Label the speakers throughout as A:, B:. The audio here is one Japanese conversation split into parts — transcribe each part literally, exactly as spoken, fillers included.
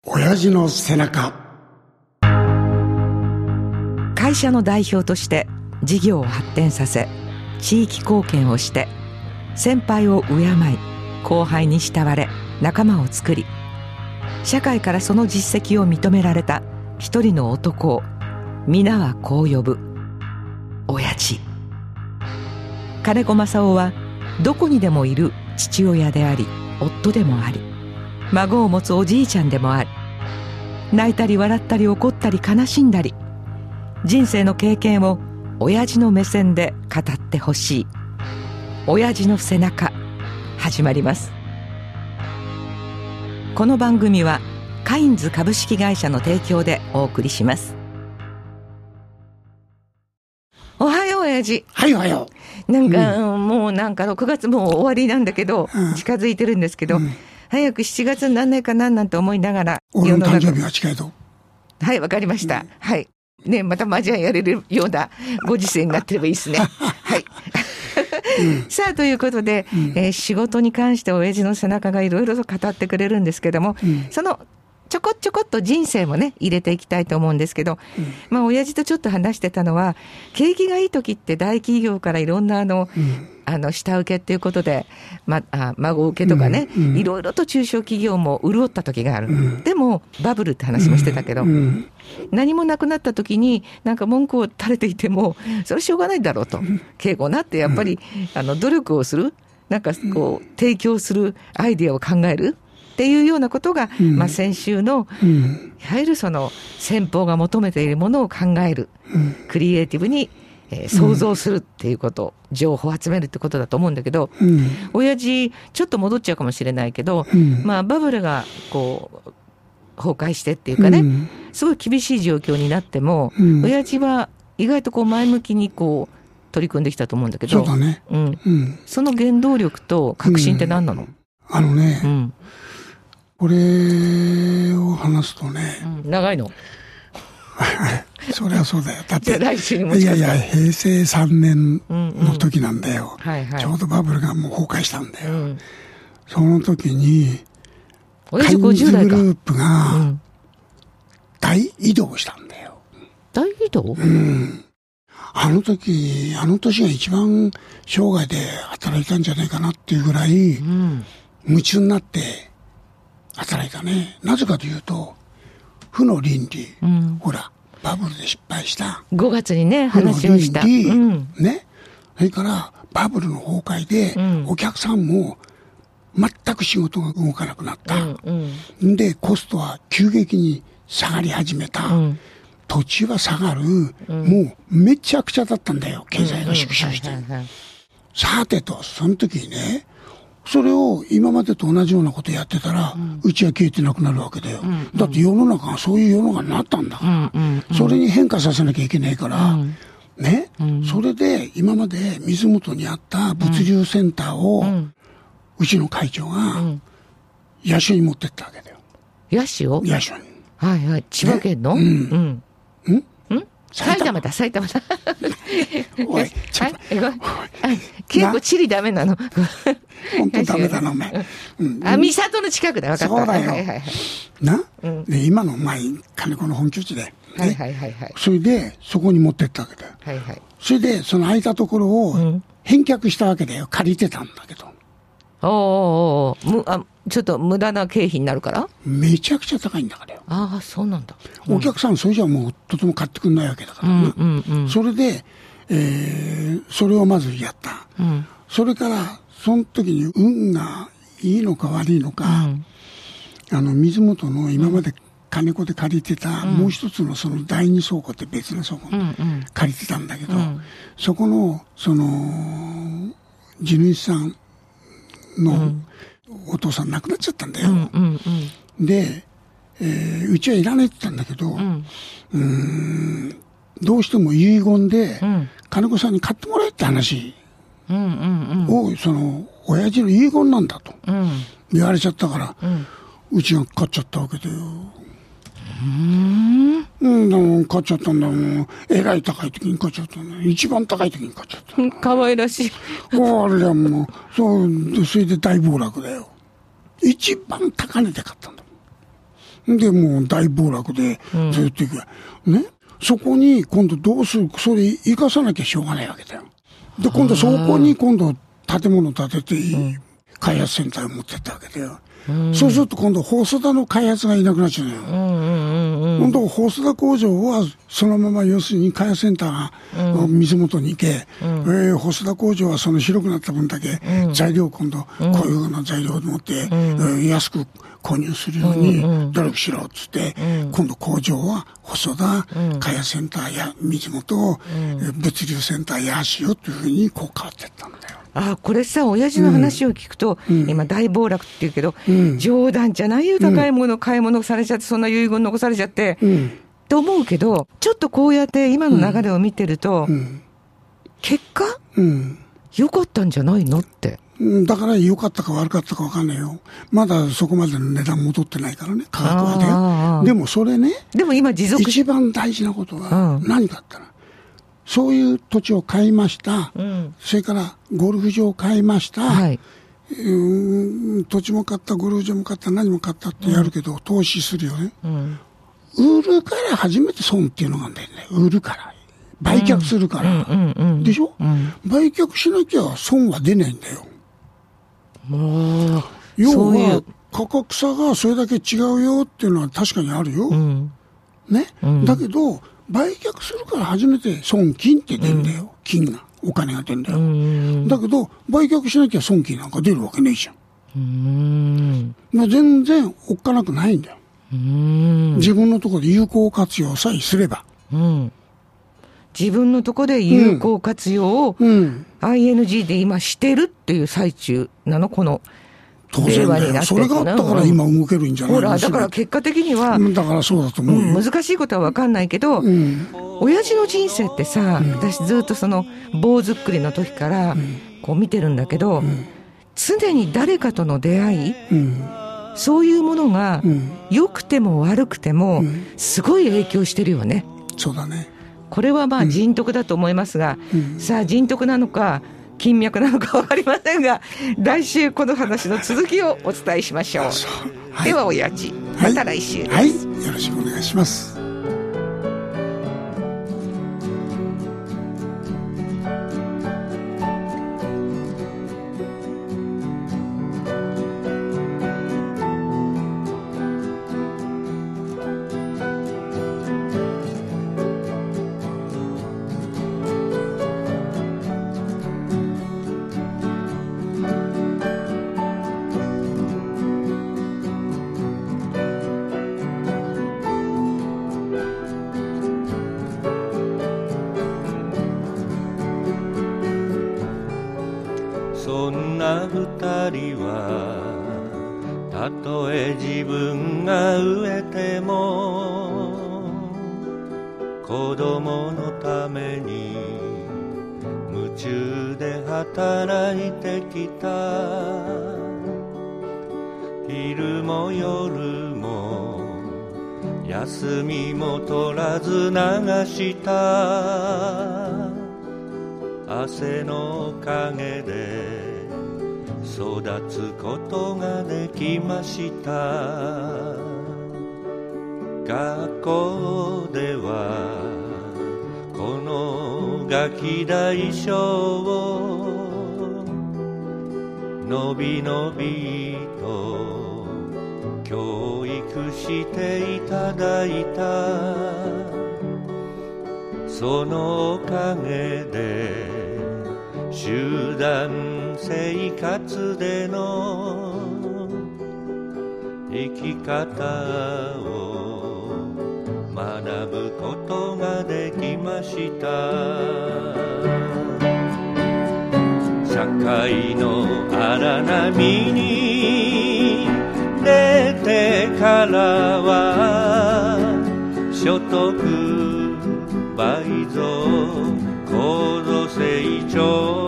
A: 親父の背中。
B: 会社の代表として事業を発展させ、地域貢献をして、先輩を敬い後輩に慕われ仲間を作り、社会からその実績を認められた一人の男を皆はこう呼ぶ、親父。金子正夫はどこにでもいる父親であり、夫でもあり、孫を持つおじいちゃんでもあり、泣いたり笑ったり怒ったり悲しんだり、人生の経験を親父の目線で語ってほしい。親父の背中、始まります。この番組はカインズ株式会社の提供でお送りします。おはよう親父。
A: はい、おはよ
B: う。なんか、うん、もうなんかろくがつもう終わりなんだけど、うん、近づいてるんですけど、うん、早くしちがつになんないかななんて思いながら。
A: 俺の誕生日は近いと。
B: はい、わかりました。うん、はい。ね、また麻雀やれるようなご時世になってればいいですね。はい。うん、さあ、ということで、うんえー、仕事に関して親父の背中がいろいろと語ってくれるんですけども、うん、そのちょこちょこっと人生もね入れていきたいと思うんですけど、うん、まあ親父とちょっと話してたのは、景気がいい時って大企業からいろんなあの、うん、あの下請けっていうことで、ま、あ孫請けとかね、うん、いろいろと中小企業も潤った時がある、うん、でもバブルって話もしてたけど、うんうん、何もなくなった時になんか文句を垂れていてもそれしょうがないだろうと、敬語なってやっぱり、うん、あの努力をする、なんかこう提供するアイデアを考えるっていうようなことが、うんまあ、先週の、うん、いわゆるその先方が求めているものを考える、うん、クリエイティブに、えー、想像するっていうこと、うん、情報を集めるってことだと思うんだけど、うん、親父ちょっと戻っちゃうかもしれないけど、うんまあ、バブルがこう崩壊してっていうかね、うん、すごい厳しい状況になっても、うん、親父は意外とこう前向きにこう取り組んできたと思うんだけど、
A: そうだね、
B: うんうん、その原動力と確信って何なの？うん、
A: あのね、うんこれを話すとね、
B: うん、長いの
A: それはそうだよ。だって
B: 来週にも
A: いやいや平成さんねんの時なんだよ、うんうんはいはい、ちょうどバブルがもう崩壊したんだよ、うん、その時にカインズグループが大移動したんだよ。
B: 大移動？
A: うんあの時あの年が一番生涯で働いたんじゃないかなっていうぐらい、うん、夢中になって働いたね。なぜかというと負の倫理、うん、ほらバブルで失敗した
B: ごがつにね話をした、うん、
A: ね、それからバブルの崩壊で、うん、お客さんも全く仕事が動かなくなった、うんうん、でコストは急激に下がり始めた、うん、土地は下がる、うん、もうめちゃくちゃだったんだよ、経済が縮小して、さてとその時にね、それを今までと同じようなことやってたら、うん、うちは消えてなくなるわけだよ、うんうん、だって世の中がそういう世の中になったんだから、うんうんうん、それに変化させなきゃいけないから、うん、ね、うん、それで今まで水元にあった物流センターを、うん、うちの会長が八潮に持ってったわけだよ。
B: 八潮？八
A: 潮に。
B: はいはい。千葉県の？
A: ね、うん。うん。
B: ん？埼玉だ、埼玉だ。
A: おい、ちょっと。
B: 結構地理ダメなの。
A: 本当ダメだな、お前。
B: うん、あ、三郷の近くだ、分かった。
A: そうだよ。
B: はいはいはい、
A: な、うん、で、今の前、金子の本拠地で、ね。
B: はいはいはいはい。
A: それで、そこに持ってったわけだよ。
B: はいはい。
A: それで、その空いたところを返却したわけだよ。借りてたんだけど。
B: おーおーおー、む、あ、ちょっと無駄な経費になるから？
A: めちゃくちゃ高いんだからよ。
B: ああ、そうなんだ。
A: うん、お客さん、それじゃもうとても買ってくんないわけだからな。うんうんうん、それで、えー、それをまずやった。うん、それから、その時に運がいいのか悪いのか、うん、あの、水元の今まで金子で借りてた、うん、もう一つのその第二倉庫って別の倉庫に借りてたんだけど、うんうん、そこの、その、地主さんのお父さん亡くなっちゃったんだよ。うんうんうん、で、えー、うちはいらないって言ったんだけど、うん、うーんどうしても遺言で、金子さんに買ってもらえって話を、うんうんうん、その、親父の遺言なんだと、うん、言われちゃったから、うん、うちが買っちゃったわけだよ。うーん、うん、買っちゃったんだもん。えらい高い時に買っちゃったんだ。一番高い時に買っちゃった。
B: かわいらしい。
A: あれはもう、そう、それで大暴落だよ。一番高値で買ったんだ。 で、もう大暴落で、ずっといく、うん、ね。そこに今度どうする、それ生かさなきゃしょうがないわけだよ。で、今度そこに今度建物建てて、うん、開発センターを持ってったわけだよ。うん、そうすると今度細田の開発がいなくなっちゃうのよ。うんうんうん、今度細田工場はそのまま要するに開発センターが水元に行け、うんえー、細田工場はその広くなった分だけ材料を今度こういうような材料を持って、うんえー、安く購入するように努力しろっつって、うん、今度工場は細田開発センターや水元、うん、物流センターやしよというふうにこう変わっていったんだよ。
B: ああ、これさ、親父の話を聞くと、うん、今大暴落って言うけど、うん、冗談じゃないよ、高いもの、うん、買い物されちゃって、そんな遺言残されちゃって、うん、と思うけど、ちょっとこうやって今の流れを見てると、うん、結果、うん、良かったんじゃないのって。
A: だから良かったか悪かったか分かんないよ。まだそこまでの値段戻ってないからね、価格はね。でもそれね、
B: でも今持続
A: 一番大事なことは何かって言ったら、そういう土地を買いました、うん、それからゴルフ場を買いました、はい、うん土地も買った、ゴルフ場も買った、何も買ったってやるけど、うん、投資するよね、うん、売るから初めて損っていうのがあるんだよね。売るから売却するから、うんうんうん、でしょ、うん、売却しなきゃ損は出ないんだよ。もう要は価格差がそれだけ違うよっていうのは確かにあるよ、うん、ね、うん、だけど売却するから初めて損金って出るんだよ、うん、金がお金が出るんだよ、うん、だけど売却しなきゃ損金なんか出るわけねえじゃん、うん、まあ、全然おっかなくないんだよ、うん、自分のところで有効活用さえすれば、うん、
B: 自分のところで有効活用を アイエヌジー で今してるっていう最中なの、この令和になって。
A: それがあったから今動けるんじゃない
B: ほら、だから結果的には、
A: だからそうだと思うよ、
B: うん、難しいことは分かんないけど、うん、親父の人生ってさ、うん、私ずっとその棒作りの時からこう見てるんだけど、うん、常に誰かとの出会い、うん、そういうものが良くても悪くてもすごい影響してるよね、
A: うん、そうだね。
B: これはまあ人徳だと思いますが、うん、さあ人徳なのか金脈なのか分かりませんが、来週この話の続きをお伝えしましょう。はい、では親父、また来週です、
A: はいはい、よろしくお願いします。
C: そんな二人はたとえ自分が飢えても子供のために夢中で働いてきた。昼も夜も休みも取らず流した汗のおかげで育つことができました。学校ではこのガキ大将をのびのびと教育していただいた。そのおかげで集団生活での生き方を学ぶことができました。社会の荒波に出てからは所得倍増高度成長、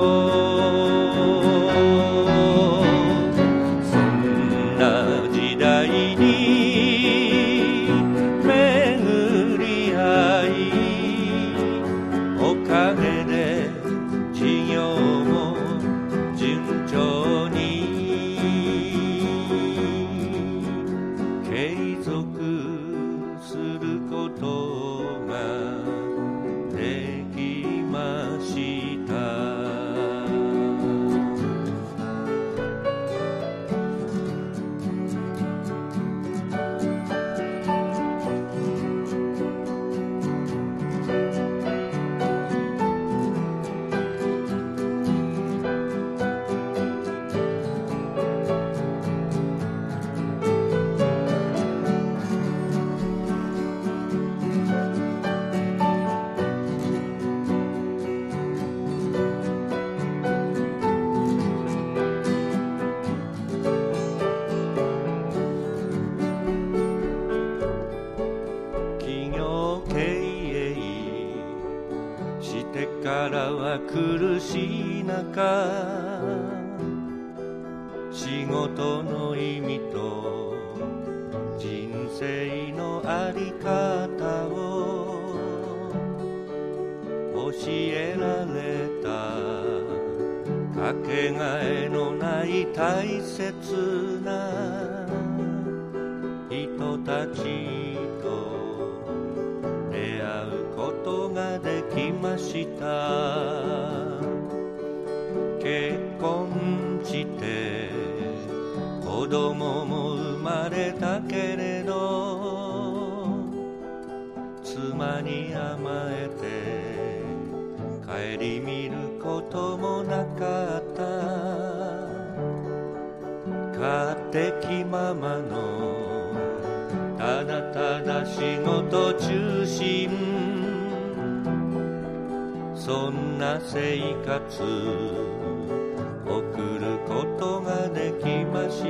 C: そんな時代に巡り合い、おかげで事業も順調に継続からは苦しい中、仕事の意味と人生のあり方を教えられた、かけがえのない大切な人たちと出会うことができました。結婚して子供も生まれたけれど、妻に甘えて顧みることもなかった。勝手気ままのただただ仕事中心、そんな生活送ることができました。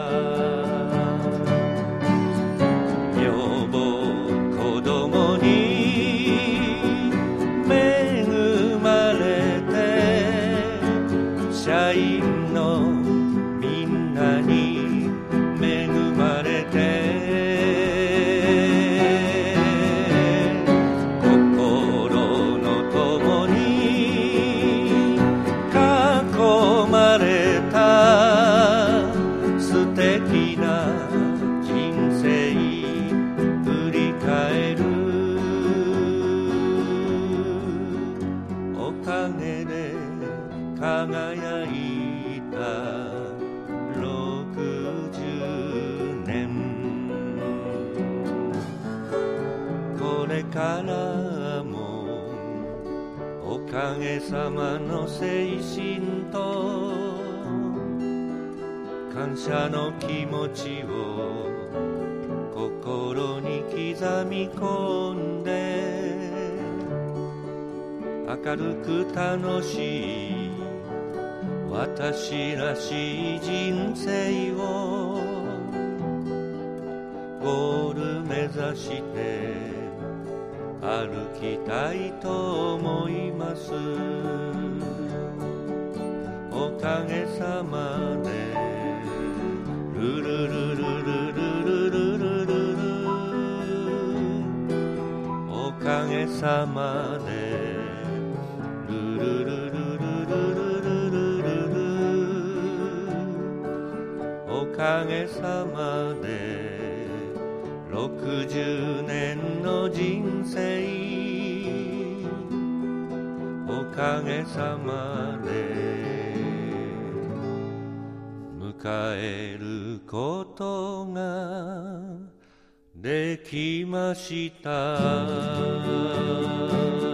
C: 女房子供に恵まれて、社員のみんなに恵まれて、心の友に囲まれた素敵な人生振り返る。おかげで輝いたろくじゅうねん、これからもおかげさまの精神と感謝の気持ちを心に刻み込んで、明るく楽しい私らしい人生をゴール目指して歩きたいと思います。おかげさまでルルルルルルルルルルル、おかげさまでルルルルルルルルルル、おかげさまでろくじゅうねんの人生、おかげさまで迎えることができました。